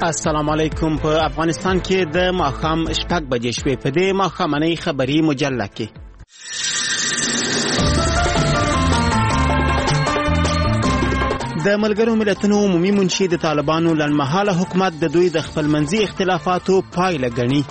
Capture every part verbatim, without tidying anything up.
السلام علیکم. په افغانستان کې د ماښام شپږ بجې شوې. په دې ماښامنۍ خبري مجله کې د ملګرو ملتونو عمومي منشي د طالبانو لنډمهاله حکومت د دوی د خپلمنځي اختلافاتو پایله ګڼي.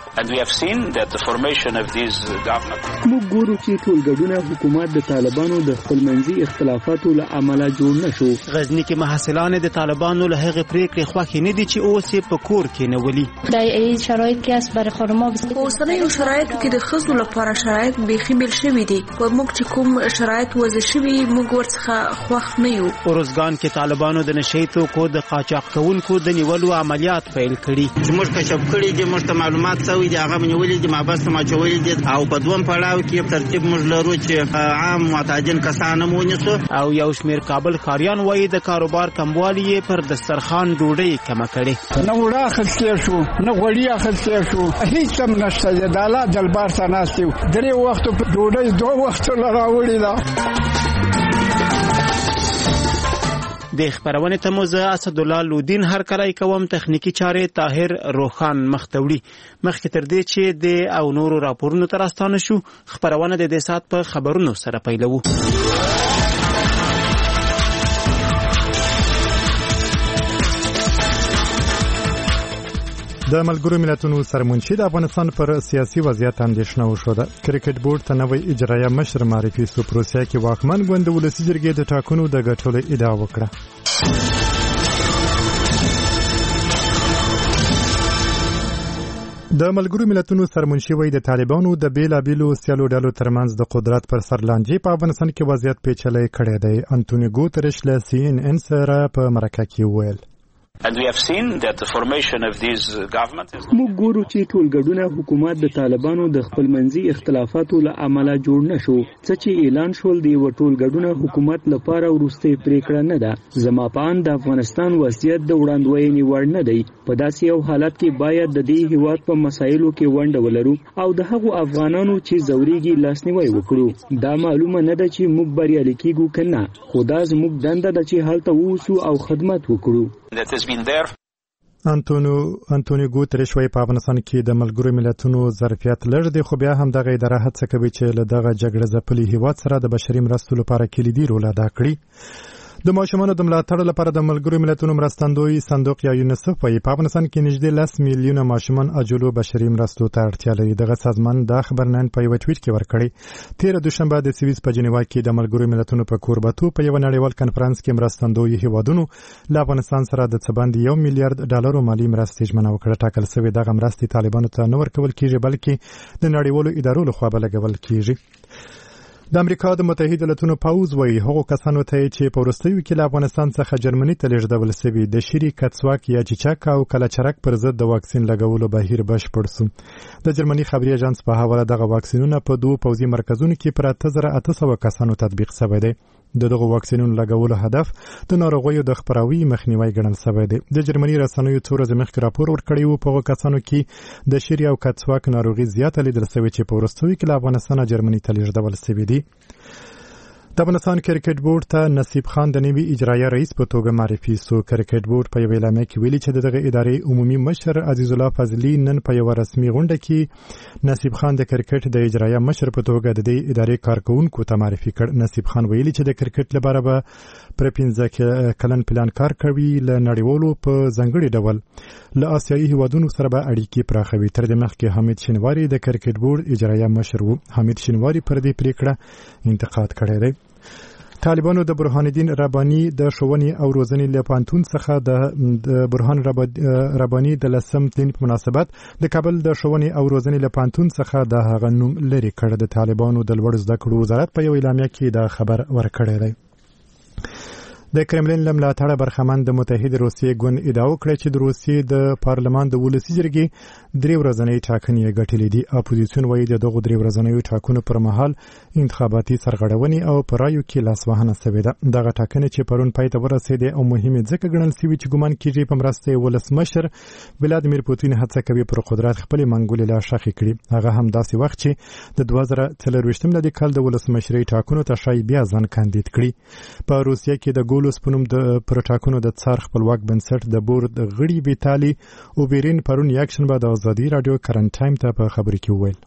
موږ ګورو چې ټولګډونه حکومت د طالبانو د خپلمنځي اختلافاتو له امله جوړ نشو. غزني کې محصلان د طالبانو له هغې پریکړې خوښې نه دي چې اوس یې په کور کې نولي. د ای شرایط کې اس بر خرما په اوسنیو شرایطو کې د ښځو لپاره شرایط بیخي بیل شوي دي. و موږ چې کوم شرایط وضع شوي موږ ورڅخه خوښ نه یو. اروزګان کې طالبانو د نشئی توکو د قاچاق کوونکو د نیولو عملیات پیل کړي. چې موږ کشف کړي دي، موږ ته معلومات شوي دي، هغه نیولې دي، مابس ته ماچولې دي، او په دوم پړاو کې ترتیب موږ لرو چې عام معتادین کسان هم ونیسو. او یو شمېر کابل ښاریان وایي د کاروبار کموالی یې پر دسترخوان ډوډۍ کمه کړې. نه وړه اخیستلی شو، نه غوړي اخیستلی شو، هېڅ هم نشته دی. د الله دربار ته ناست یو، درې وختو ډوډۍ دوه وختو له راوړې ده. د خبرونې ته مو زه اسدالله لودین هرکلی کوم. تخنیکی چارې طاهر روخان مخته وړي. مخکې تر دې چې د او نورو راپورونو ته راستانه شو، خبرونه د دې ساعت په خبرونو سره پیلوو. د ملګرو ملتونو سرمنشي د افغانستان پر سیاسي وضعیت اندېښنه وښوده. کرکټ بورډ ته نوی اجرایه مشر معرفي سو. په روسیه کې واکمن ګوند د ولسي جرګې د ټاکنو د ګټلو ادعا وکړه. د ملګرو ملتونو سرمنشي وایي د طالبانو د بیلابیلو سیالو ډلو ترمنځ د قدرت پر سر لانجې په افغانستان کې وضعیت پیچلی کړی دی. انټونیو ګوترش له سی ان ان سره په مرکه کې وویل. موږ ګورو چې ټولګډونه حکومت د طالبانو د خپلمنځي اختلافاتو له امله جوړ نشو. څه چې اعلان شول د یو ټولګډونه حکومت لپاره وروستۍ پریکړه نه ده. زما په اند د افغانستان وضعیت د وړاندوینې وړ نه دی. په داسې یو حالت کې باید د دې هیواد په مسایلو کې ونډه ولرو او د هغو افغانانو چې زوريږي لاسنیوي وکړو. دا معلومه نه ده چې موږ بریالي کیږو کنه، خو دا زموږ دنده ده چې هلته ووسو او خدمت وکړو. انټونیو انټونیو ګوترش وايي په افغانستان کې د ملګرو ملتونو ظرفیت لږ دی، خو بیا هم دغه اداره هڅه کوي چې له دغه جګړه ځپلي هیواد سره د بشري مرستو لپاره کلیدي رول ادا کړي. د ماشومانو د ملاتړ لپاره د ملګرو ملتونو مرستندوی صندوق یا یونیسف وايي په افغانستان کې نږدې لس میلیونه ماشومان اجلو بشري مرستو ته اړتیا لري. دغه سازمان دا خبرنامه په یو ټویټ کې ورکړی. تیر دوشنبه د سویس په جنیوا کې د ملګرو ملتونو په کوربتو په یو نړیوال کنفرانس کې مرستندوی هیوادونو له افغانستان سره د څه باندې یو میلیارډ ډالرو مالی مرستې ژمنه وکړه. ټاکل شوې دغه مرستې طالبانو ته نه ورکول کیږي، بلکې د نړیوالو ادارو لخوا به لګول کیږي. د امریکا د متحده ایالاتونو پوځ وايي هغو کسانو ته چې په وروستیو کې له افغانستان څخه جرمني ته لیږدول شوي د شری کڅواک یا چیچاک او کلچرک پر ضد د واکسین لګولو بهیر بشپړ شو. د جرمني خبري اژانس په حواله دغه واکسینونه په دوه پوځي مرکزونو کې پر اته زره اته سوه کسانو تطبیق شوی دی. د دغه واکسینونو لګولو هدف د ناروغیو د خپراوي مخنیوي ګڼل شوی دی. د جرمني رسنیو څو ورځې مخکې راپور ورکړی و په هغو کسانو کې د شری او کڅواک ناروغي زیاته لیدل شوې چې په وروستیو کې له افغانستانه جرمني ته لیږدول شوي دي. د افغانستان کرکټ بورډ ته نصیب خان د نوي اجرایه رئیس په توګه معرفي سو. کرکټ بورډ په یو اعلامیه کې ویلي چې دغه ادارې عمومي مشر عزیز الله فضلي نن په یو رسمي غونډه کې نصیب خان د کرکټ د اجرایه مشر په توګه د دې ادارې کارکونکو ته معرفي کړ. نصیب خان ویلي چې د کرکټ لپاره به پر پنځه کلن پلان کار کوي. له نړیوالو په ځانګړي ډول له آسیایي هیوادونو سره به اړیکې پراخوي. تر دې مخکې حمید شینواری د کرکټ بورډ اجرایه مشر و. حمید شینواری پر دې پریکړه انتقاد کړی دی. طالبانو د برهان الدین رباني د ښوونې او روزنې له پوهنتون څخه د برهان رباني د لسم تلین په مناسبت د کابل د ښوونې او روزنې له پوهنتون څخه د هغه نوم لرې کړ. د طالبانو د لوړ زده کړو وزارت په یو اعلامیه کې دا خبر ورکړی دی. د کرملین له ملاتړه برخمن د متحده روسیې ګوند ادعا وکړه چې د روسیې د پارلمان د ولسي جرګې درې ورځنۍ ټاکنې ګټلې دي. اپوزیسیون وایي د دغو درې ورځنیو ټاکنو پر مهال انتخاباتي سرغړونې او په رایو کې لاسوهنه شوې ده. دغه ټاکنې چې پرون پای ته ورسېدې او مهمې ځکه ګڼل شوي چې ګمان کېږي په مرسته یې ولسمشر ولادیمیر پوتین هڅه کوي پر قدرت خپلې منګولې لا شخې کړي. هغه هم داسې وخت چې د دوه زره څلرویشتم میلادي کال د ولسمشرۍ ټاکنو ته ښایي بیا ځان کاندید کړي. په روسیه کې د دولس په نوم د پروټاکونو د څار خپلواک بنسټ د بورډ غړي ویتالي اوبرین پرون یک شنبه د ازادي رادیو کرنټ ټایم ته په خبري کې وویل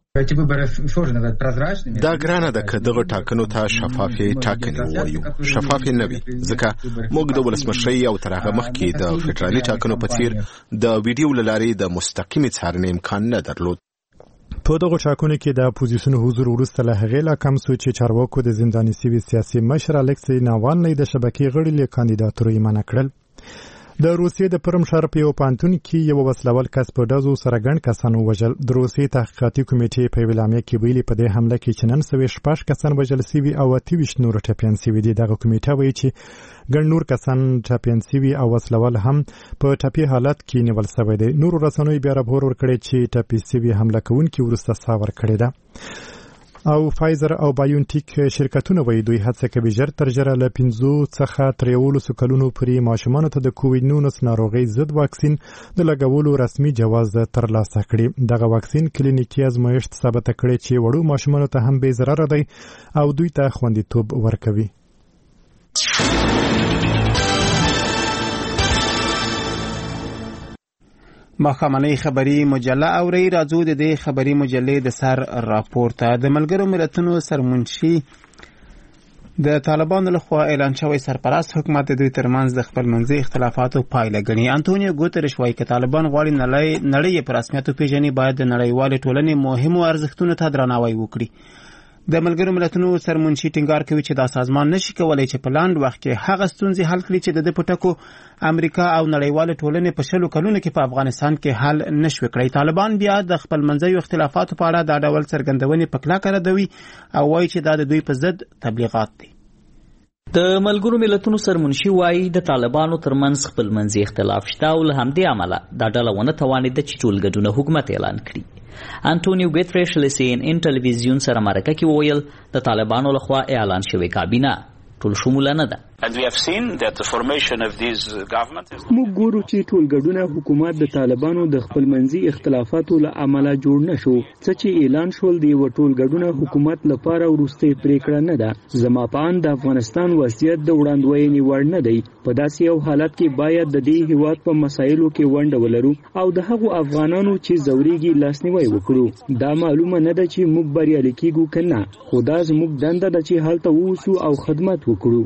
دا ګرانه ده که دغه ټاکنو ته شفافې ټاکنې ووایو. شفافې نه وي ځکه موږ د ولسمشرۍ او تر هغه مخکې د فدرالي ټاکنو په څیر د ویډیو له لارې د مستقیمې څارنې امکان نه درلود. په دغه ټاکنو کې د اپوزیسیون حضور وروسته له هغې لا کم سو چې چارواکو د زنداني سوي سیاسي مشر الکسی ناوالنی د شبکې غړي له کاندیداتورۍ منع کړل. د روسیې د پرم ښار په یو پانتون کې یو وسلوال کس په ډزو سره ګڼ کسان ووژل. د روسیې تحقیقاتي کمیټې په یوه اعلامیه کې ویلي په دې حمله کې چې نن سوي شپږ کسان وژل سوي او اته ویشت نور ټپیان سوي دي. دغه کمیټه وایي چې ګڼ نور کسان ټپیان سوي او وسلوال هم په ټپي حالت کې نیول سوی دی. نورو رسنیو بیا راپور ورکړی چې ټپي سوي حمله کوونکي وروسته ساه ورکړې ده. او فایزر او بایونټیک شرکتونه وایي دوی هڅه کوي ژر تر ژره له پنځو څخه تر یولسو کلونو پورې ماشومانو ته د کوویډ نولس ناروغۍ ضد واکسین د لګولو رسمي جواز ترلاسه کړي. دغه واکسین کلینیکي ازمایښت ثابته کړې چې وړو ماشومانو ته هم بې ضرره دی او دوی ته خوندیتوب ورکوي. ماښامنۍ خبري مجله اورئ. راځو د دې خبري مجلې د سر راپور ته. د ملګرو ملتونو سرمنشي د طالبانو لخوا اعلان شوی سرپرست حکومت د دوی ترمنځ د خپلمنځي اختلافاتو پایله ګڼي. انټونیو ګوتریش وایي که طالبان غواړي نړۍ په رسمیت وپېژني باید د نړیوالې ټولنې مهمو ارزښتونو ته درناوی وکړي. د ملګرو ملتونو سرمنشي ټینګار کوي چې دا سازمان نشي کولای چې په لاند وخت کې هغه ستونزې حل کړي چې د پټکو امریکا او نړیواله ټولنې په شلو کلونو کې په افغانستان کې حل نشوي کړی. طالبان بیا د خپل منځي اختلافاتو په اړه دا ډول څرګندونې په کلکه ردوي او وایي چې دا د دوی په ضد تبلیغات دي. د ملګرو ملتونو سرمنشي وایي د طالبانو ترمنځ خپل منځي اختلاف شته او له همدې امله دا ډله ونه توانېده چې ټولګډونه حکومت اعلان کړي. انټونیو ګوتریش له سی ان ان ټلویزیون سره مرکه کې وویل د طالبانو لخوا اعلان شوې کابینه ټول شموله نه ده. موږ ګورو چې ټولګډونه حکومت د طالبانو د خپلمنځي اختلافاتو له امله جوړ نشو. څه چې اعلان شول د یو ټولګډونه حکومت لپاره وروستۍ پریکړه نه ده. زما په اند د افغانستان وضعیت د وړاندوینې وړ نه دی. په داسې یو حالت کې باید د دې هیواد په مسایلو کې ونډه ولرو او د هغو افغانانو چې زوريږي لاسنیوي وکړو. دا معلومه نه ده چې موږ بریالي کیږو کنه، خو دا زموږ دنده ده چې هلته ووسو او خدمت وکړو.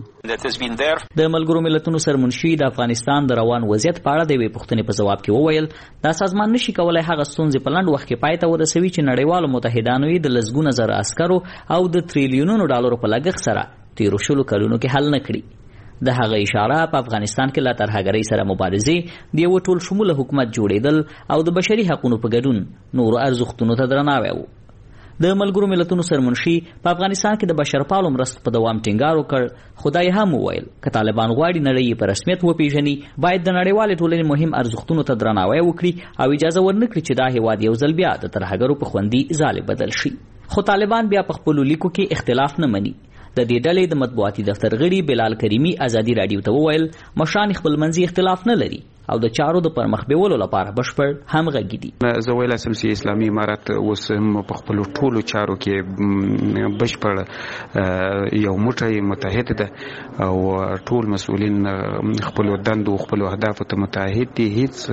د ملګرو ملتونو سرمنشي د افغانستان د روان وضعیت په اړه د یوې پوښتنې په ځواب کې وویل دا سازمان نشي کولای هغه ستونزې په لنډ وخت کې پای ته ورسوي چې نړیوالو متحدانو یې د لسګونه زره عسکرو او د تریلیونونو ډالرو په لګښت سره تیرو شلو کلونو کې حل نه کړي. د هغه اشاره په افغانستان کې لا ترهګرۍ سره مبارزې د یو ټول شموله حکومت جوړېدل او د بشري حقوقو په ګډون نورو ارزښتونو ته درناوی و. د ملګرو ملتونو سرمنشي په افغانستان کې د بشرپالو مرستو په دوام ټینګار وکړ. خدای هم وویل که طالبان غواړي نړۍ په رسمیت وپیژني باید د نړیوالې ټولنې مهم ارزښتونو ته درناوی وکړي او اجازه ورنکړي چې دا هیواد یو ځل بیا د ترهګرو په خوندي ځالې بدل شي. خو طالبان بیا په خپلو لیکو کې اختلاف نه مني. د دې ډلې د مطبوعاتي دفتر غړي بلال کریمي ازادي رادیو ته وویل مشران خپل منځي اختلاف نه لري او د چارو د پرمخ بیولو لپاره بشپړ همغږي دي. زه ویلای شم چې اسلامي امارت اوس هم په خپل ټولو چارو کې بشپړ یو موټی متحد ده او ټول مسؤلین خپل دندو خپل اهدافو ته متحد دي.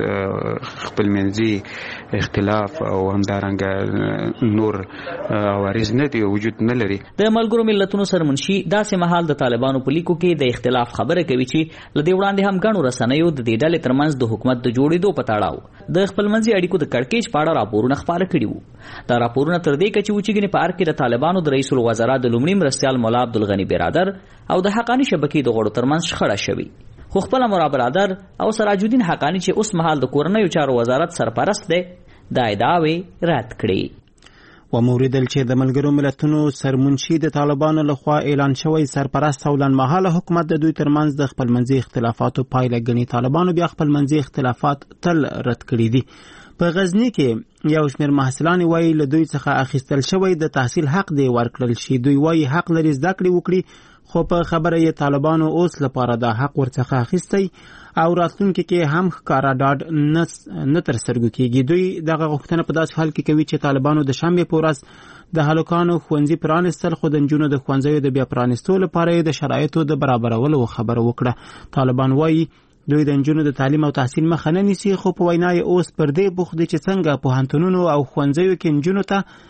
هیڅ خپل منځي اختلاف او همدارنګه نور عوارض نه دي وجود نه لري. د ملګرو ملتونو سرمنشي داسې مهال د طالبانو په لیکو کې د اختلاف خبره کوي چې لدې وړاندې هم ګڼو رسنیو د دې ډلې تر منځ د حکومت د جوړېدو په تړاو د خپلمنځي اړیکو د کړکېچ په اړه راپورونه خپاره کړي وو. دا راپورونه تر دې کچې وو چې ګنې په ار کې د طالبانو د رئیس الوزرا د لومړي مرستیال مولا عبدالغني برادر او د حقاني شبکې د غړو ترمنځ شخړه شوې. خو خپله مولا برادر او سراج الدین حقاني چې اوس مهال د کورنیو چارو وزارت سرپرست دی دا ادعاوې رد کړې. وموریدل چې د ملګرو ملتونو سرمنشي د طالبانو لخوا اعلان شوی سرپرست او لنډمهاله حکومت د دوی ترمنځ د خپلمنځي اختلافاتو پایله ګڼي. طالبانو بیا خپلمنځي اختلافات تل رد کړي دي. په غزنی کې یو شمېر محصلان وایي له دوی څخه اخیستل شوی د تحصیل حق دی ورکړل شي. دوی وایي حق لري زده کړې وکړي خو په خبره یې طالبانو اوس لپاره دا حق ورڅخه اخیستی او راتلونکي کې هم ښکاره ډاډ نه تر سترګو کېږي. دوی دغه غوښتنه په داسې حال کې کوي چې طالبانو د شنبې په ورځ د هلکانو ښوونځي پرانیستل خو د نجونو د ښوونځیو د بیا پرانیستو لپاره د شرایطو د برابرولو خبره وکړه. طالبان وایي دوی د نجونو د تعلیم او تحصیل مخه نه نیسي، خو په وینا یې اوس پر دې بوخت دي چې څنګه پوهنتونونو او ښوونځیو کې نجونو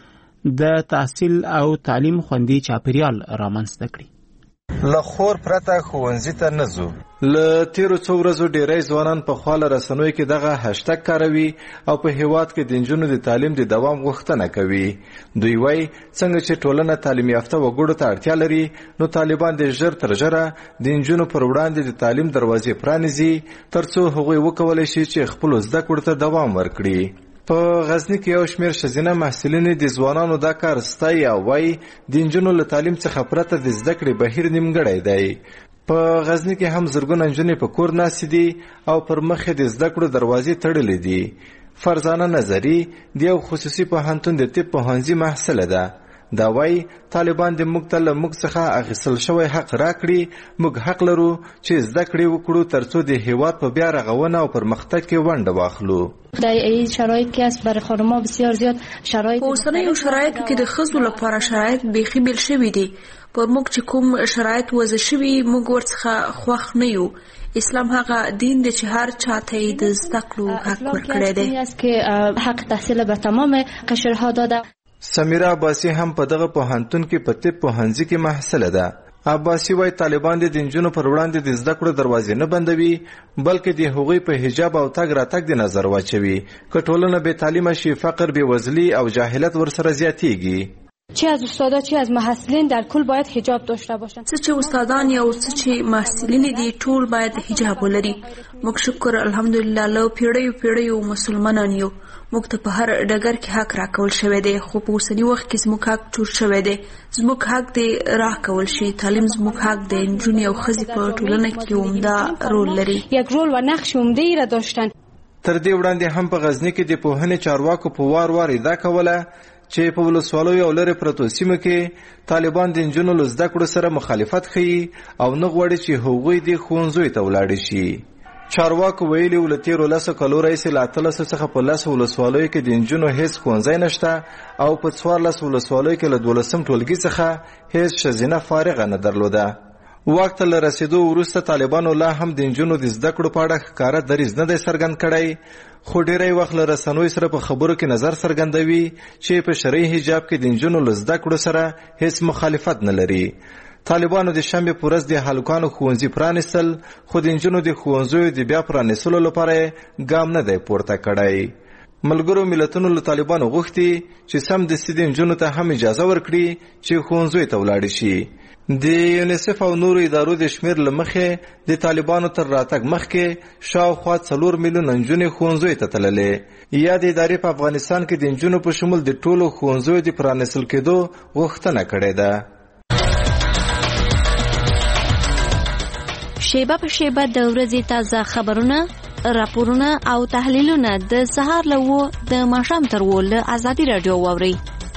ته د تحصیل او تعلیم خوندي چاپیریال رامنځته کړي. له خور پرته ښوونځي ته نه ځو. له تیرو څو ورځو ډیری ځوانان په خواله رسنیو کې دغه هشتګ کاروي او په هیواد کې د نجونو د تعلیم د دوام غوښتنه کوي. دوی وایي څنګه چې ټولنه تعلیم یافته وګړو ته اړتیا لري، نو طالبان د ژر تر ژره د نجونو پر وړاندې د تعلیم دروازې پرانیزي ترڅو هغوی وکولی شي چې خپلو زده کړو ته دوام ورکړي. په غزنی کې یو شمېر ښځینه محصلینې د ځوانانو دا کار ستایي او وایي د نجونو له تعلیم څخه پرته د زده کړې بهیر نیمګړی دی. په غزنی کې هم زرګونه نجونې په کور ناستې دي او پر مخ یې د زده کړو دروازې تړلې دي. فرزانه نظري د یو خصوصي پوهنتون د طب پوهنځي محصله ده. دا وایي طالبان د موږ ته له موږ څخه اخیستل شوی حق راکړي، موږ حق لرو چې زده کړې وکړو ترڅو د هیواد په بیا رغونه او پرمختګ کې ونډه واخلو. در این شرایط که است برای خانم‌ها بسیار زیاد شرایط اوسنیو شرایطو کې د ښځو لپاره شرایط بیخي بیل شوي دي. پر موږ چې کوم شرایط وضع شوي موږ ورڅخه خوښ نه یو. اسلام هغه دین دی چې هر چاته یې د زده کړو حق ورکړی دی. حق تحصیل به تمام قشرها داده. سمیرا عباسی هم په دغه پوهنتون کې په طب پوهنځي کې محصله ده. عباسی وایي طالبان د نجونو پر وړاندې د زده کړو دروازې نه بندوي، بلکې د هغوی په حجاب او تګ راتګ د نظر واچوي. که ټولنه بې تعلیمه شي، فقر، بېوزلي او جاهلیت ورسره زیاتیږي. چه از استادا چه از محصلین در کل باید حجاب داشته باشند. څه چې استادان یا څه چې محصلین دي ټول باید حجاب ولري. موږ شکر الحمدلله له پیړیو پیړیو مسلمانان یو. موږ ته په هر ډګر کې حق راکول شوی دی، خو په اوسني وخت کې زموږ حق چور شوی دی. زموږ حق دی راکول شي. تعلیم زموږ حق دی. نجونې او ښځې په ټولنه کې عمده رول لري. یک رول و نقش عمده ای را داشتن. تر دې وړاندې هم په غزنی کې د پوهنې چارواکو په وار وار ادعا کوله چې په ولسوالیو او لرې پرتو سیمو کې طالبان د نجونو له زده کړو سره مخالفت ښیي او نه غواړي چې هغوی د ښوونځیو ته ولاړې شي. چارواکو ویلي و له تیرو لسو کالو راهیسې له اتلسو څخه په لسو ولسوالیو کې د نجونو هېڅ ښوونځی نشته او په څوارلسو ولسوالیو کې له دولسم ټولګي څخه هېڅ ښځینه فارغه نه درلوده. واک ته له رسېدو وروسته طالبانو لا هم د نجونو د زده کړو په اړه ښکاره دریځ نه دی څرګند کړی، خو ډیری وخت له رسنیو سره په خبرو کې نظر څرګندوي چې په شرعي حجاب کې د نجونو له زده کړو سره هېڅ مخالفت نه لري. طالبانو د شنبې په ورځ د هلکانو ښوونځي پرانیستل، خو د نجونو د ښوونځیو د بیا پرانیستلو لپاره ګام نه دی پورته کړی. ملګرو ملتونو له طالبانو غوښتي چې سمدستي د نجونو ته هم اجازه ورکړي چې ښوونځیو ته ولاړې شي. د یونیسف او نورو ادارو د شمیر له مخې د طالبانو تر راتګ مخکې شاوخوا څلور میلیونه نجونې ښوونځیو ته تللې. یا د ادارې په افغانستان کې د نجونو په شمول د ټولو ښوونځیو د پرانیستل کېدو غوښتنه کړې ده. شیبه په شیبه د ورځې تازه خبرونه، راپورونه او تحلیلونه د سهار له اوه د ماښام تر اوه له ازادي راډیو واورئ.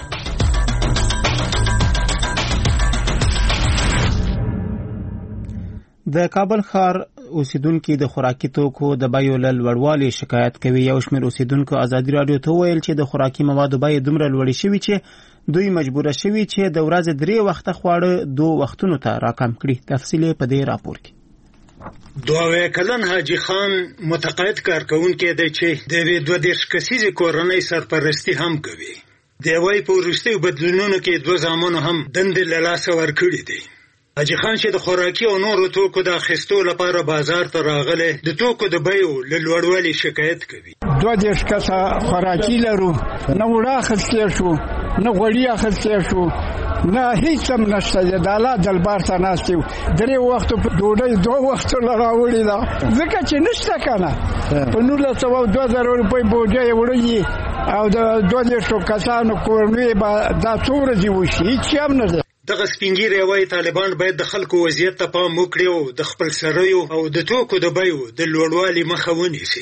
د کابل ښار اوسیدونکو د خوراکي توکو د بیو له لوړوالي شکایت کوي. یو شمېر اوسیدونکو ازادي راډیو ته وویل چې د خوراکي موادو بیې دومره لوړې شوي چې دوی مجبوره شوي چې د ورځې درې وخته خواړه دوه وختونو ته راکم کړي. تفصیل په دې راپور کې. دوه کلن حاجی خان متقاعد کارکونکی دی چې د یوې دوه دېرش کسیزې کورنۍ سرپرستي هم کوي. د یوې په وروستیو بدلونونو کې دوه زامنو هم دندې له لاسه ورکړي دي. حاجی خان چې د خوراکي او نورو توکو د اخیستو لپاره بازار ته راغلی، د توکو د بیو له لوړوالي شکایت کوي. دوه دېرش کسه خوراکي لرو، نه وړه اخیستلی شو، نه غوړي اخیستلی شو، نه هیڅ هم نشته. د الله دلبار ته ناست یو، درې وختو په ډوډۍ دوه وختو له راوړې ده، ځکه چې نشته که نه. په نولس سوه دوه زره روپۍ بوجه یې وړي او د دوه دېرشو کسانو کورنۍ به دا څو ورځې وشي، هیڅ هم نه ده. دغه سپینګیری وایي طالبان باید د خلکو وضعیت ته پام وکړي او د خپل سریو او د توکو د بیو د لوړوالي مخه ونیسي.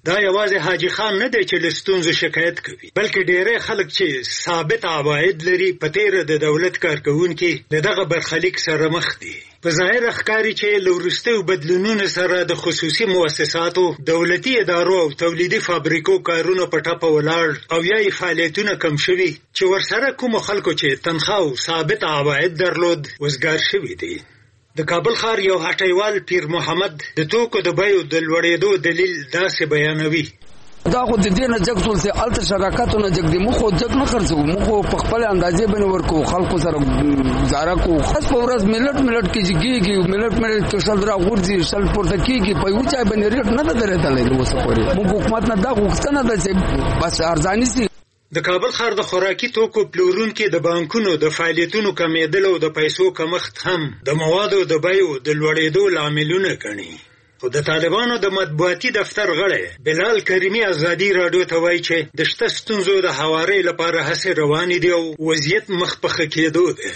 دا یوازې حاجی خان نه دی چې له ستونزو شکایت کوي، بلکې ډېری خلک چې ثابت عواید لري په تیره د دولت کارکوونکي د دغه برخلیک سره مخ دي. په ظاهر ښکاري چې له وروستیو بدلونونو سره د خصوصي مؤسساتو، دولتي ادارو او تولیدي فابریکو کارونه په ټپه ولاړ او یا یې فعالیتونه کم شوي چې ورسره کومو خلکو چې تنخوا او ثابت عواید درلود وزګار شوي دي. د کابل ښار یو هټیوال پیر محمد د توکو د بیو د لوړېدو دلیل داسې بیانوي. دا خو د دې نه جګ ټول سي الته شراکتونه جګ دي، مخ جګ نه خرڅو، مخ په خپل اندازې باندې ورکو، خلکو سره گزاره کو. خاص په ورځ ملت ملت کې جګيږي، ملت ملت کې شل را غورځي، شل پورته کېږي، په یو چا باندې ریټ نه درېدلې نو څه کوي. موږ حکومت نه دا غوښتنه ده چې بس ارزاني سي. د کابل ښار د خوراکي توکو پلورونکو د بانکونو د فعالیتونو کمیدل او د پیسو کمښت هم د موادو د بیو د لوړېدو لاملونه ګڼي. خو د طالبانو د مطبوعاتي دفتر غړی بلال کریمي ازادي راډیو ته وایي چې د شته ستونزو د هوارۍ لپاره هڅې روانې دي او وضعیت مخ په ښه کېدو دی.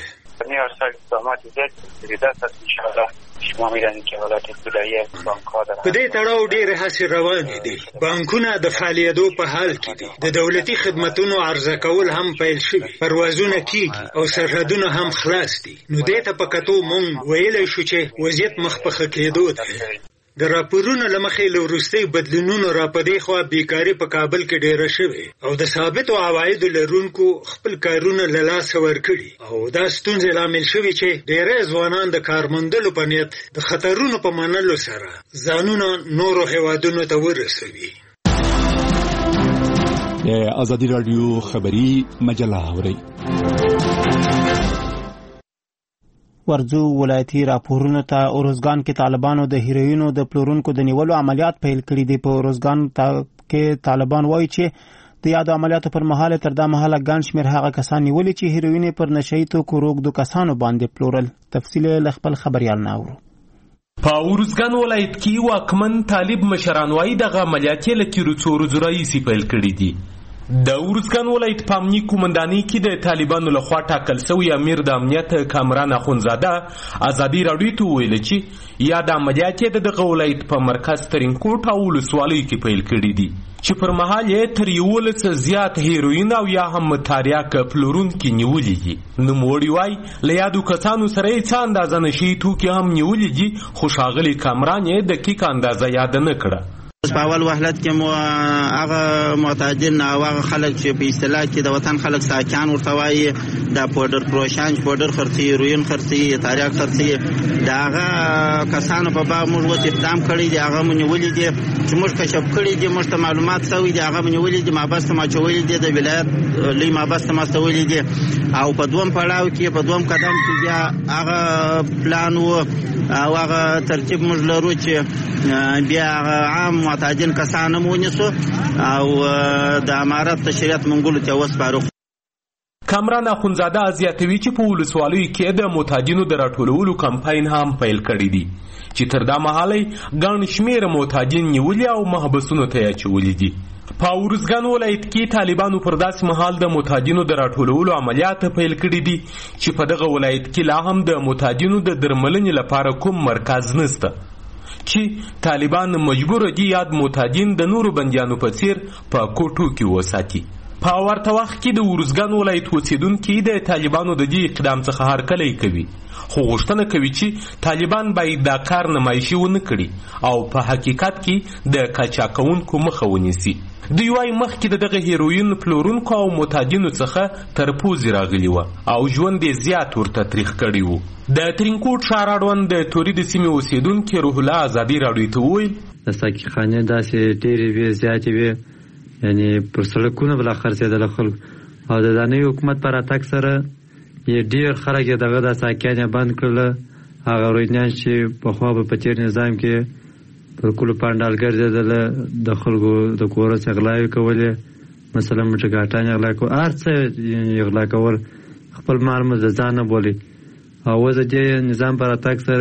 په دې تړاو ډېرې هڅې روانې دي. بانکونه د فعالیدو په حال کې دي، د دولتي خدمتونو عرضه کول هم پیل شوي، پروازونه کېږي او سرحدونه هم خلاص دي. نو دې ته په کتو موږ ویلی شو چې وضعیت مخ په ښه کېدو دی. د راپورونو له مخې له وروستیو بدلونونو را په دې خوا بیکاري په کابل کې ډېره شوې او د ثابتو عوایدو لرونکو خپل کارونه له لاسه ورکړي او دا ستونزې لامل شوي چې ډېری ځوانان د کار موندلو په نیت د خطرونو په منلو سره ځانونه نورو هیوادونو ته ورسوي. د ازادي راډیو خبري مجله اورئ. ورځو ولایتي راپورونو ته اروزګان کې طالبانو د هیروینو د پلورونکو د نیولو عملیات پیل کړي دي. په اروزګان کې طالبان وایي چې د یادو عملیاتو پر مهال تر دا مهاله ګڼ شمېر هغه کسان نیولي چې هیروین پر نشهیي توکو روږدو کسانو باندې پلورل. تفصیل له خپل خبریال نه اورو. په اروزګان ولایت کې واکمن طالب مشران وایي دغه عملیات له تیرو څو ورځو راهیسې پیل کړي دي. د اروزګان ولایت په امنیتي قومندانۍ کې د طالبانو لخوا ټاکل شوی امیر د امنیت کامران اخونزاده ازادي راډیو ته وویل چې یاد عملیات د دغه ولایت په مرکز ترینکوټ او ولسوالیو کې پیل کړي دي چې پر مهال یې تر یولس زیات هیروین او یا هم تریاک پلورونکي نیولي دي. نوموړي وایي له یادو کسانو سره یې څه اندازه نشهیي توکي هم نیولي دي، خو ښاغلي کامران یې دقیق اندازه یاد نه کړه. په اول وهلت کې مو هغه معتادین او هغه خلک چې په اصطلاح کې د وطن خلک ساکان ورته وایي دا پودر پروشان پودر خرڅي، هیروین خرڅي، تریاک خرڅي، دا هغه کسانو په باب موږ وڅ اقدام کړی دی، هغه مونږ ولې دي چې موږ کشف کړی دي، موږ ته معلومات شوی دي، هغه مونږ ولې دي مابسته ما چولې دي د ولایت لوی مابسته ما سوولې دي. او په دوم پړاو کې په دوم قدم کې بیا هغه پلان وو او هغه ترتیب موږ لرو چې بیا عام معتادین کسان مونیسو او د امارت تشریعت منګولو ته وسپارو. کامران اخونزاده زیاتوي چې په ولسوالیو کې د معتادینو د راټولولو کمپاین هم پیل کړی دی چې تر دا مهاله ګڼ شمېر معتادین نیولي او محبسونو ته اچولي دي. په اروزګان ولایت کې طالبانو پر داسې مهال د معتادینو د راټولولو عملیات پیل کړي دي چې په دغه ولایت کې لا هم د معتادینو د درملنې لپاره کوم مرکز نشته چې طالبان مجبور دي یاد معتادین د نورو بندیانو په څیر په کوټو کې وساتي. په ورته وخت کې د اروزګان ولایت اوسیدونکي د طالبانو د دې اقدام څخه هرکلی کوي، خو غوښتنه کوي چې طالبان باید دا کار نمایشي ونه کړي او په حقیقت کې د قاچاقونکو مخه ونیسي. دوی وايي مخکې د دغه هیروین پلورونکو او معتادینو څخه تر پوزې راغلي وه او ژوند یې زیات ورته تریخ کړی و. د ترینکوټ ښار اړوند د توري د سیمې اوسیدونکي روح الله ازادي راډیو ته وویل د ساقيخانې داسې ډېرې وې زیاتې وې، یعنې پر سړکونه به لا خرڅېدله خلکو او د دانوي حکومت په راتګ سره یې ډېر خلک یې دغه دا ساقیان یې بند کړله. هغه رویدنیان چې پخوا به په تېر نظام کې پر کلو پانډال ګرځېدله، د خلکو د کوره څخه غلاوې کولې، مثلا مټګاټان یې غلا کول، هر څه یې غلا کول، خپل مال مو د ځان نه بولي. او اوس د دې نظام په راتګ سره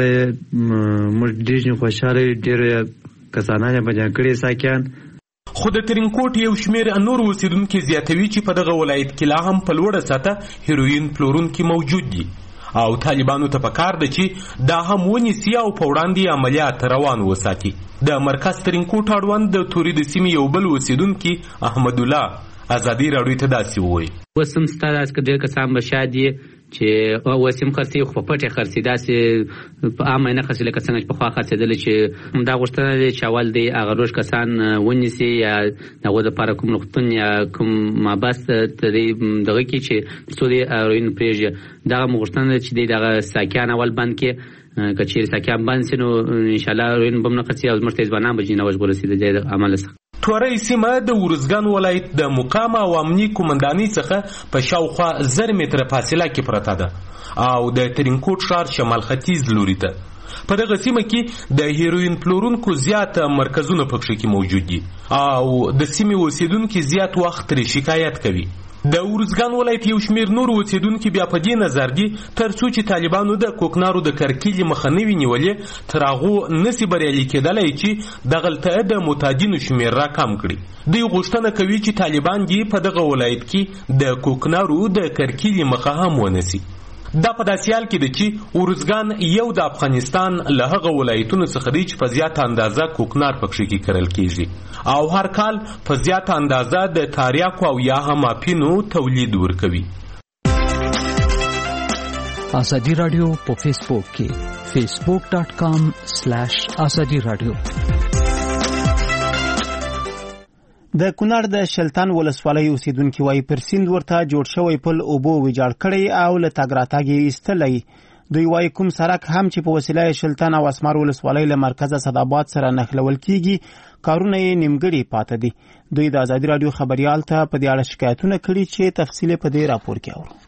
موږ ډېر خوشحاله یو، ډېر کسانان یې بندیان کړي ساقیان. خو د ترینکوټ یو شمېر نور اوسیدونکي زیاتوي چې په دغه ولایت کې لا هم په لوړه سطحه هیروین پلورونکي موجود دي او طالبانو ته پکار ده چې دا هم ونیسي او په وړاندې عملیات روان وساتي. د مرکز ترینکوټ اړوند د توري د سیمې یو بل اوسیدونکي احمد الله ازادي راډیو ته داسې وویل: اوس هم ستا داسې که ډېر کسان به شا دي چې اوس هم خرڅوي خو په پټې خرڅي، داسې په عامه نه خرڅي لکه څنګه چې پخوا خرڅېدلې چې همدا غوښتنه دی چې اول دی هغه روش کسان ونیسي یا د هغو دپاره کوم روغتون یا کوم مابس ته دی دغه کړي چې تر څو دی هروین پرېږدي. دغه مو غوښتنه ده چې دی دغه ساکیان اول بند کړي، که چیرې ساکیان بند سي نو انشاءالله هروین به هم نه خرڅي او زموږ ته ځوانان به جناوش ورسي د دې عمله څخه. تورۍ سیمه د ارزګان ولایت د مقام او امني قومندانۍ څخه په شاوخوا زر متره فاصله کې پرته ده او د ترینکوټ ښار شمال ختیځ لوري ته. په دغه سیمه کې د هیروین پلورونکو زیات مرکزونه پکښې کې موجود دي او د سیمې اوسیدونکي زیات وخت ترې شکایت کوي. د ارزګان ولایت یو شمیر نور اوسیدونکي بیا په دې نظر دي تر څو چې طالبانو د کوکنارو د کرکیلې مخه نه وي نیولې تر هغو نسي بریالي کېدلی چې دغلته د معتادینو شمیر را کم کړي. دوی غوښتنه کوي چې طالبان دې په دغه ولایت کې د کوکنارو د کرکیلې مخه هم ونیسي. دا په داسې حال کې ده چې ارزګان یو د افغانستان له هغه ولایتونو څخه دی چې په زیاته اندازه کوکنار پکښې کې کرل کېږي او هر کال په زیاته اندازه د تاریاکو او یا هم اپینو تولید ورکوي. ازادي راډیو په فیسبوک کې فیسبوک ډاټ کام سلیش ازادي راډیو. د کونړ د شلتان ولسوالۍ اوسیدونکي وایي پر سیند ورته جوړ شوی پل اوبه ویجاړ کړی او له تګ راتګ یې ایستلی. دوی وایي کوم سړک هم چې په وسیله شلتان او اسمار ولسوالۍ له مرکزه صداباد سره نښلول کیږي کارونه یې نیمګړي پاته دي. دوی د ازادي راډیو خبریال ته په دې اړه شکایتونه کړي چې تفصیل په دې راپور کې اورو.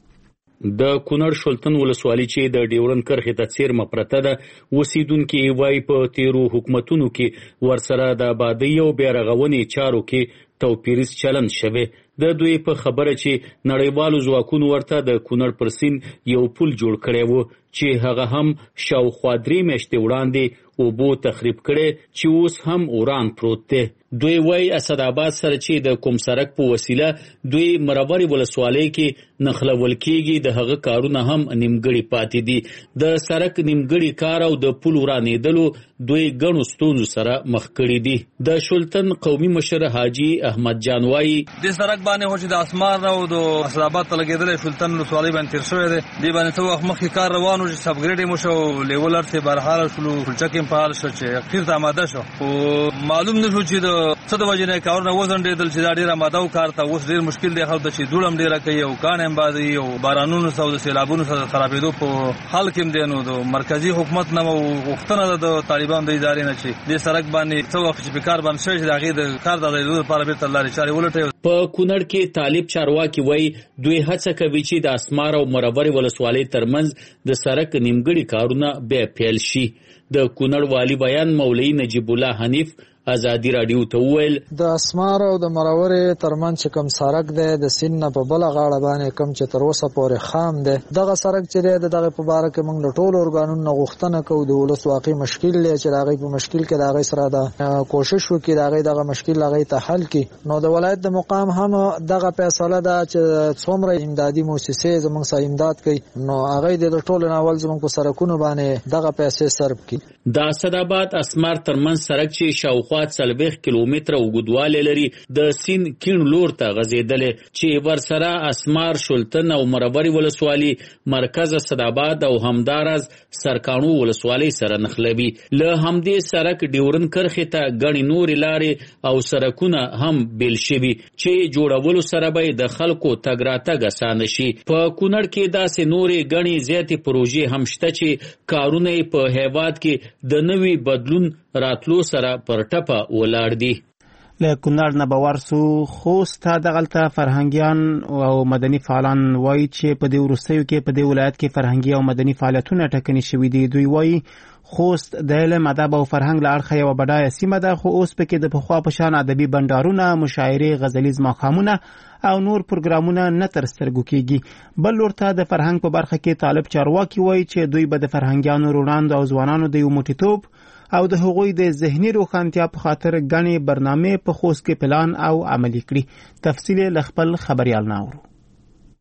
د کونړ شلتن ولسوالۍ چې د ډیورن کرښې ته څیرمه پرته ده اوسیدونکي وایي په تیرو حکومتونو کې ورسره د آبادۍ او بیارغونې چارو کې توپیریز چلند شوی. د دوی په خبره چې نړیوالو ځواکونو ورته د کونړ پر سیند یو پل جوړ کړی و چې هغه هم شاوخوا درې میاشتې وړاندې اوبو تخریب کړی چې اوس هم وران پروت دی. دوی وایي اسداباد سره چې د کوم سړک په وسیله دوی مرورې ولسوالۍ کې نښلول کېږي د هغه کارونه هم نیمګړي پاتې دي. د سړک نیمګړي کار او د پل ورانېدلو دوی ګڼو ستونزو سره مخ کړي دي. د شلتن قومي مشر حاجي احمد جان وایي د سړک باندې هو چې د اسمار او د اسداباد ته لګېدلی شلتن ولسوالۍ باندې تېر شوی دی. دې باندې څه وخت مخکې کار روان و چې سبګریډ یې مو شو لیول ارتې برحاله شولو پلچک یې فعال شو چې اخیر ته آماده شو خو معلوم نه شو چې د څه د وجې نه کارونه وځنډېدل چې دا ډېر آماده و کار ته اوس ډېر مشکل دی خلکو ته چې دوړ هم ډېره کوي او کاڼې هم بادوي او بارانونو سره او د سیلابونو سره د خرابېدو په حال کې هم دی. نو د مرکزي حکومت نه غوښتنه ده د طالبانو د ادارې نه چې دې سړک باندې څه وخت چې په کار بند شوی چې د هغې د کار د ادارېدو لپاره بېرته لارې چارې ولټوي. په کونړ کې طالب چارواکي وایي دوی هڅه کوي چې د اسمار او مرورې ولسوالۍ ترمنځ د سړک نیمګړي کارونه بیا پیل شي. د کونړ والي بیان مولوي نجیب الله حنیف ازادي راډیو ته وویل د اسمار او د مرورې ترمنځ چې کوم سړک دی د سیند نه په بله غاړه باندې کوم چې تر اوسه پورې خام دی دغه سړک چې دی د دغې په باره کې موږ له ټولو ارګانونو نه غوښتنه کوو د ولس واقعي مشکل دی چې د هغوی په مشکل کې د هغوی سره د کوشش وکړي د هغوی دغه مشکل هغوی ته حل کړي. نو د ولایت د مقام هم دغه فیصله ده چې څومره امدادي موسسې زموږ سره امداد کوي نو هغوی د ټولو نه اول زموږ په سړکونو باندې دغه پیسې صرف کړي. د اسداباد اسمار ترمنځ سړک چې شاوخوا څلوېښت کیلومتره اوږدوالی لري د سیند کیڼ لور ته غځېدلی چې ورسره اسمار شلتن او مرورې ولسوالي مرکز اسداباد او همداراز سرکاڼو ولسوالۍ سره نښلوي. له همدې سړک ډیورن کرښې ته ګڼې نورې لارې او سړکونه هم بیل شوي چې جوړولو سره به د خلکو تګ راتګ اسانه شي. په کونړ کې داسې نورې ګڼې زیاتې پروژې هم شته چې کارونه یې په هیواد کې د نوي بدلون راتلو سره پر ټپه ولاړ دي. له کونړ نه به ورسو خوست ته دغلته فرهنګیان او مدني فعالان وایي چې په دې وروستیو کې په دې ولایت کې فرهنګي او مدني فعالیتونه ټکني شوي دي. دوی وایي خوست د علم ادب او فرهنګ له اړخه یوه بډایه سیمه ده خو اوس پکې د پخوا په شان ادبي بنډارونه مشاعرې غزلیز ماښامونه او نور پروګرامونه نه تر سترګو کیږي. بل لور ته د فرهنګ په برخه کې طالب چارواکي وایي چې دوی به د فرهنګیانو روڼاندو او ځوانانو د یو موټیتوب او د هغوی د ذهني روښانتیا په خاطر ګڼې برنامې په خوست کې پلان او عملي کړي. تفصیل له خپل خبریال نه اورو.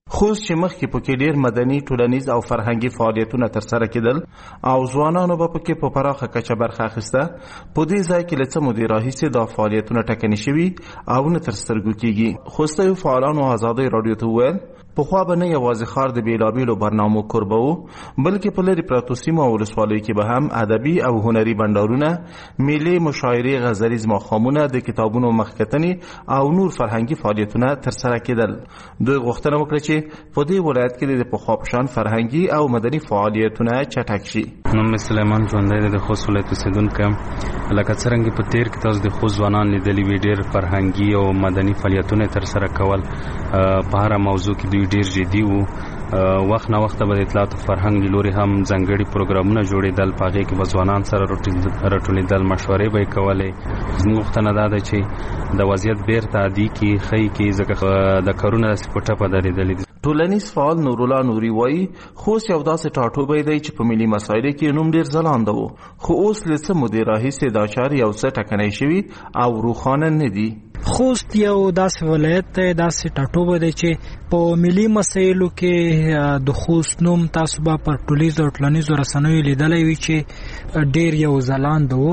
خوست چې مخکې پکې ډیر مدني ټولنیز او فرهنګي فعالیتونه ترسره کېدل او ځوانانو به پکې په پراخه کچه برخه اخیسته، په دې ځای کې له څه مودې راهیسې دا فعالیتونه ټکني شوي او نه تر سترګو کېږي. خوستیو فعالانو ازادۍ راډیو ته وویل پخوا به نه یوازې ښار د بېلابېلو برنامو کوربه و، بلکې په لرې پرتو سیمو او ولسوالیو کې به هم ادبي او هنري بنډارونه، میلې، مشاعرې، غزلیز ماښامونه، د کتابونو مخکتنې او نور فرهنګي فعالیتونه ترسره کېدل. دوی غوښتنه وکړه چې په دې ولایت کې د پخوا په شان فرهنګي او مدني فعالیتونه چټک شي. نوم مې سلیمان ژوندی دی، د خوست ولایت اوسېدونکی یم. لکه څرنګه په تېر کې تاسو د خوست ځوانان لیدلي وي، ډېر فرهنګي او مدني فعالیتونه ترسره کول. په هره موضوع کې دوی ډېر جدي وو. وخت نه وخت به د اطلاعات او فرهنګ له لوري هم ځانګړي پروګرامونه جوړېدل، په هغې کې به ځوانان سره راټولېدل، مشورې به یې کولې. زموږ غوښتنه دا ده چې د وضعیت بیرته عادي کړي، ښه کړي، ځکه د کارونه داسې په ټپه درېدلي دي. ټولنیز فعال نورالله نوري وایي خوست یو داسې ټاټوبی دی چې په ملي مسایلو کې نوم ډېر ځلانده و، خو اوس له څه مودې راهیسې دا چارې یو څه ټکنی شوي او روښانه نه دي. خوست یو داسې ولایت دی، داسې ټاټوبی دی چې په ملي مسایلو کې د خوست نوم تاسو به پر ټولیزو او ټولنیزو رسنیو لیدلی وي چې ډېر یو ځلانده و.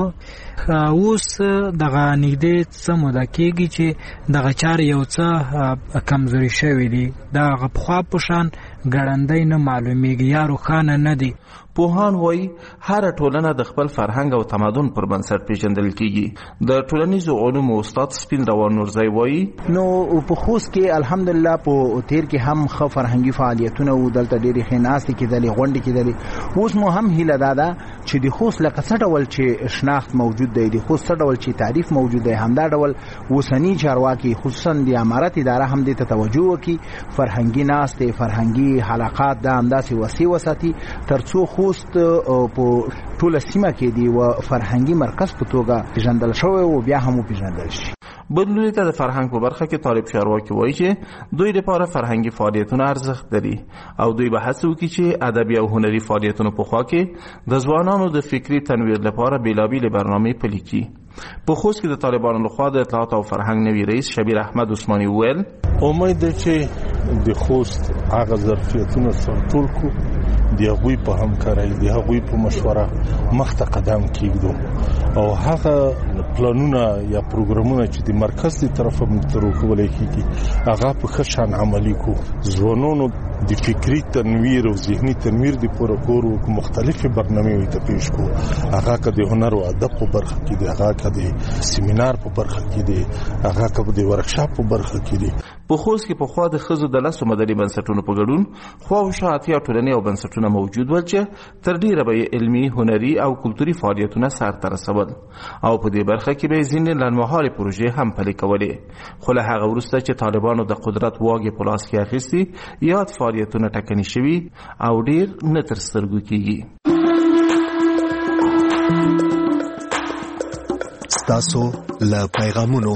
اوس دغه نږدې څه موده کېږي چې دغه چارې یو څه کمزوري شوي دي، دغه پخوا په شان ګړندی نه معلومیږي یا روښانه نه دي. پوهان وایي هره ټولنه د خپل فرهنګ او تمدن پر بنسټ پیژندل کیږي. د ټولنیزو علومو استاد سپین روان نورزی وایي نو په خوست کې الحمدلله په تیر کې هم ښه فرهنګي فعالیتونه و، دلته ډېرې ښې ناستې کېدلې، غونډې کېدلې. اوس مو هم هیله دا ده چې د خوست لکه څه ډول چې شناخت موجود دی، د خوست څه ډول چې تعریف موجود دی، همدا ډول اوسني چارواکي خصوصا د امارت اداره هم دې ته توجه وکړي، فرهنګي ناستې، فرهنګي حلقات دا همداسې وسیع وساتي، تر څو خوست په ټوله سیمه کې دی و فرهنګي مرکز په توګه پیژندل شوی او بیا هم وپیژندل شي. بدلونی ته د فرهنګ په برخه کې طالب چارواکي وایي چې دوی لپاره فرهنګي فعالیتونه ارزښت لري او دوی به هڅه وکړي چې ادبي او هنري فعالیتونه په خوا کې د ځوانانو د فکري تنویر لپاره بېلابېلې برنامې پلي کړي. په خوست کې د طالبانو لخوا د اطلاعات او فرهنګ نوي رئیس شبیر احمد عثماني وویل امید ده چې د خوست هغه ظرفیتونه سرټول کړو، د هغوی په همکارۍ، د هغوی په مشوره مخته قدم کېږدو او هغه پلانونه یا پروګرامونه چې د مرکز دی طرفه موږ ته راکولی کېږي هغه په ښه شان عملي کړو. ځوانانو د فکري تنویر او ذهني تنویر د پوره کولو مختلفې برنامې ته پیش کړو، هغه که د هنر او ادب په برخه کې دی، هغه که د سیمینار په برخه کې دی، هغه که د ورکشاپ په برخه کې دی. په خوست کې پخوا د ښځو د لسو مدني بنسټونو په ګډون خواوشا اتیا ټولنې او بنسټونه موجود ول چې تر ډیره به یې علمي، هنري او کلتوري فعالیتونه سرته رسول او په دې برخه کې به یې ځینې لنډمهالې پروژې هم پلي کولې. خو له هغه وروسته چې طالبانو د قدرت واګې په لاس کې اخیستي، یاد فعالیتونه ټکني شوي او ډیر نه تر سترګو کېږي. ستاسو له پیغامونو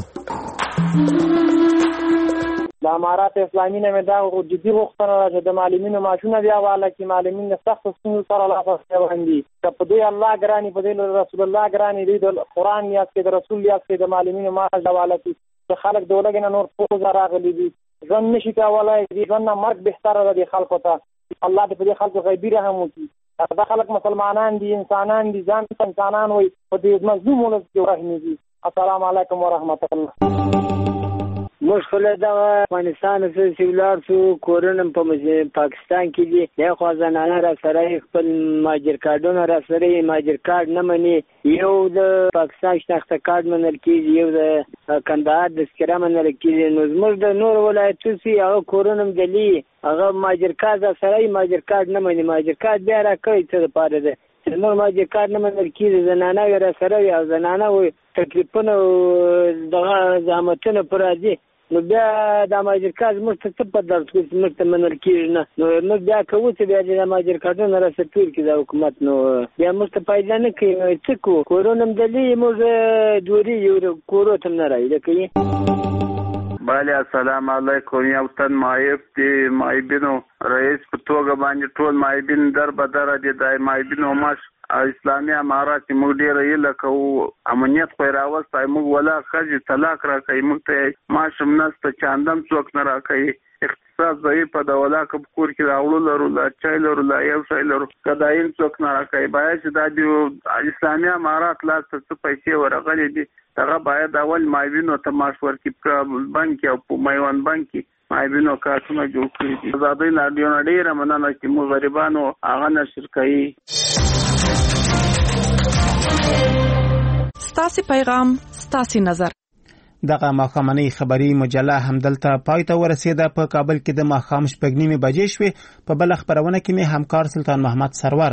د امارات اسلامي نه مې دا جدي غوښتنه ده چې د معلمینو معاشونه بیا واله کړي، معلمین د سختو ستونزو سره لاس روان دي، که په دوی الله ګراني، په دوی رسول الله ګراني، دوی د قرآن یاد کړي، د رسول یاد کړي، د معلمینو معاش واله کړي. چې خلک د ولږې نه نور پوځه راغلي دي، ژوند نشي کولی، د ژوند نه مرګ بهتره ده دې خلکو ته. الله دې په دې خلکو غیبي رحم وکړي. دا خلک مسلمانان دي، انسانان دي، ځان ته انسانان وایي، په دې مظلوم ولس کې ورحمېږي. السلام علیکم ورحمت الله. موږ خپله دغه افغانستان څخه چې ولاړ شو، کورونه په پاکستان کې دي، دی خوا زنانه را سره خپل مهاجر کارډونه را سره مهاجر کارډ نه مني، یو د پاکستان شناخته کارډ منل کېږي، یو د کندهار تذکره منل کېږي. نو زموږ د نور ولایتو چې هغه کورونه هم دلي، هغه مهاجر کارډ را سره مهاجر کارډ نه مني، مهاجر کارډ بیا را کوي څه دپاره ده چې زموږ مهاجر کارډ نه منل کېږي، زنانه یې را سره وي او زنانه وایي تکلیفونه او دغه زحمتونه پر راځي. نو بیا د مهاجر کارډ زموږ ته څه په درد کوي چې زموږ ته منل کېږي نه، نو موږ بیا کوو چې بیا د مهاجر کارډونه راسره ټول کړي دا حکومت، نو بیا موږ ته فایده نه کوي. نو څه کوو؟ کورونه هم دلي، موږ دوري یو کورو ته هم نه رایده کوي. بله السلام علیکم. یو تن معیب دی، معیبینو رئیس په توګه باندې ټول معیبین در بدره دي، د معیبینو ماش اسلامي امارات موږ ډېره هیله کوو، امنیت خو یې راوستی، موږ ولا ښځې طلاق را کوي، موږ ته معاش هم نشته، چاندم څوک نه را کوي، احساس ضعیف په دوله کې کور کې راوړل لرو لا چای لرو لا یو شای لرو کداین څوک نه راکای باید چې د اسلامي امارات لا څه پیسې ورغلي دي هغه باید اول مایوینو ته معاش ورکړي بانک او په میوان بانک مایوینو کارتونه جوړ کړي دي آزادۍ رادیو ډیره مننه چې موږ غریبانو هغه نشر کوي. ستاسو پیغام ستاسو نظر. دغه ماښامنۍ خبری مجله همدلته پای ته ورسېده. په کابل کې د ماښام شپږ نیمې بجې شوې. په بل خبرونه کې مې همکار سلطان محمد سرور